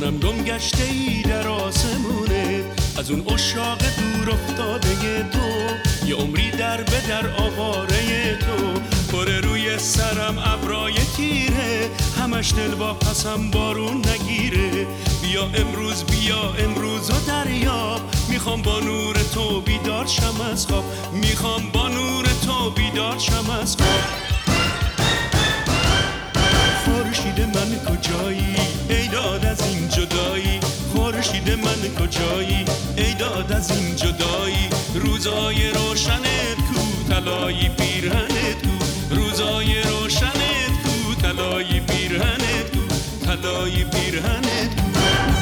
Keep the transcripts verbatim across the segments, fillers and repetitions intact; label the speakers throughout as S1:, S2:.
S1: منم گم گشته ای در آسمونت، از اون عشاق دور افتاده تو، یه عمری در به در آواره تو. پره روی سرم ابرای تیره، همش دل با پسم بارون نگیره. بیا امروز بیا امروز و دریاب، میخوام با نور تو بیدار شم از خواب، میخوام با نور تو بیدار شم از خواب. خورشید من کجایی ای داد از این جدایی، خورشید من کجایی ای داد از این جدایی. روزای روشنت کو طلایی پیرهنت کو، روزای روشنت کو طلایی پیرهنت کو، طلایی پیرهنت کو.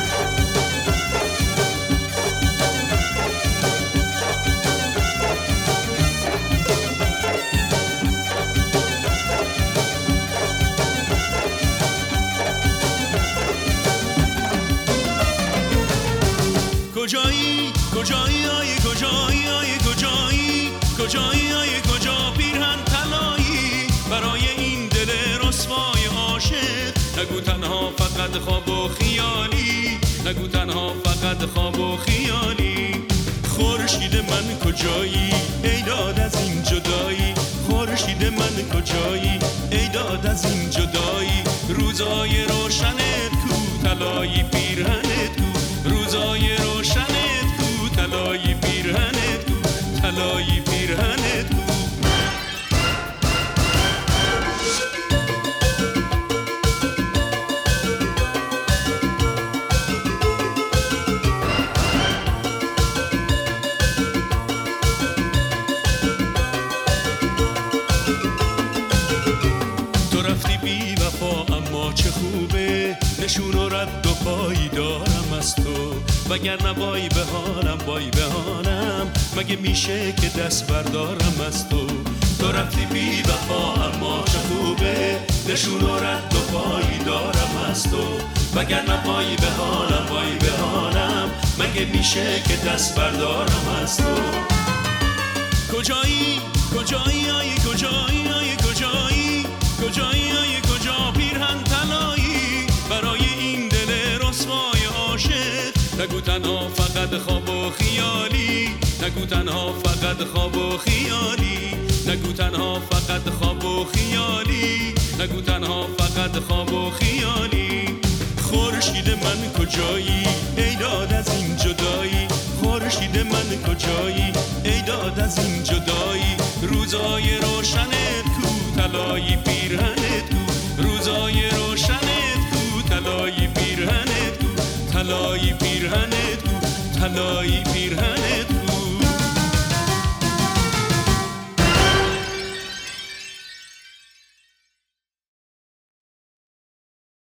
S1: کجایی کجایی آی کجایی آی کجایی کجایی آی کجا پیرهن طلایی برای این دل رسوای عاشق. نگو تنها فقط خواب و خیالی، نگو تنها فقط خواب و خیالی. خورشید من کجایی ای داد از این جدایی، خورشید من کجایی ای داد از این جدایی. روزای روشنت کو طلایی پیرهنت کو، روزای روشنت کو طلایی پیرهنت کو، طلایی پیرهنت کو. تو رفتی بی وفا اما چه خوبه، نشون و رد و پایی دارم از تو. وگرنه وای به حالم وای به حالم، مگه میشه که دست بردارم از تو. تو رفتی بی وفا اما چه خوبه، نشون و رد و پایی دارم از تو. وگرنه وای به حالم وای به حالم، مگه میشه که دست بردارم از تو. کجایی کجایی آی کجایی آی کجایی کجایی آی کجا پیرهن طلایی برای این دل رسوای عاشق. نگو تنها فقط خواب و خیالی، نگو تنها فقط خواب و خیالی، نگو تنها فقط خواب و خیالی، نگو تنها فقط خواب و خیالی. خورشید من کجایی ای داد از این جدایی، خورشید من کجایی ای داد از این جدایی. روزای روشنت کو طلایی پیرهنت کو، روزای روشنت کو طلایی پیرهنت کو، طلایی پیرهنت کو، طلایی پیرهنت